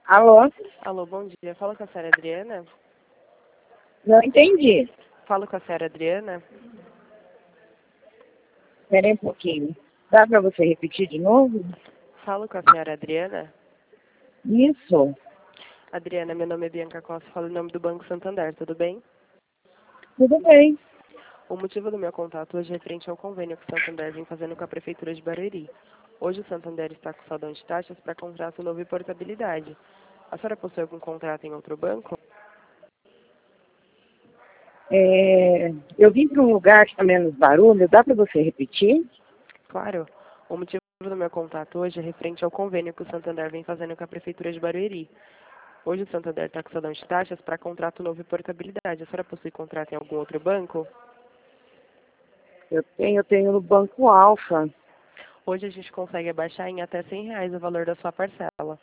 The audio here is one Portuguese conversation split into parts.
Alô? Alô, bom dia. Fala com a senhora Adriana? Não entendi. Falo com a senhora Adriana? Espera aí um pouquinho. Dá para você repetir de novo? Falo com a senhora Adriana? Isso. Adriana, meu nome é Bianca Costa, falo em nome do Banco Santander, tudo bem? Tudo bem. O motivo do meu contato hoje é referente ao convênio que o Santander vem fazendo com a Prefeitura de Barueri. Hoje o Santander está com saldão de taxas para contrato novo e portabilidade. A senhora possui algum contrato em outro banco? Eu vim para um lugar que está menos barulho. Dá para você repetir? Claro. O motivo do meu contato hoje é referente ao convênio que o Santander vem fazendo com a Prefeitura de Barueri. Hoje o Santander está com saldão de taxas para contrato novo e portabilidade. A senhora possui contrato em algum outro banco? Eu tenho no Banco Alfa. Hoje a gente consegue abaixar em até R$ 100 o valor da sua parcela.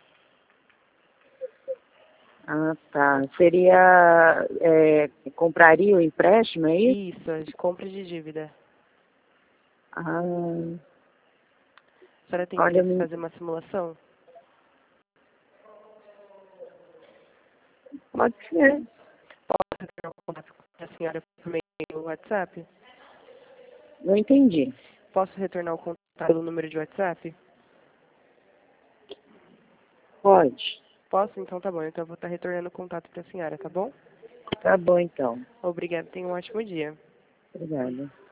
Ah, tá. Seria, compraria o empréstimo aí? Isso, de compra de dívida. Ah, A senhora tem olha, interesse em fazer uma simulação? pode ser. Posso retornar o contato com a senhora por meio do WhatsApp? Não entendi. Posso retornar o contato pelo número de WhatsApp? Pode. Posso? Então tá bom. Então eu vou estar retornando o contato para a senhora, tá bom? Tá bom, então. Obrigada. Tenha um ótimo dia. Obrigada.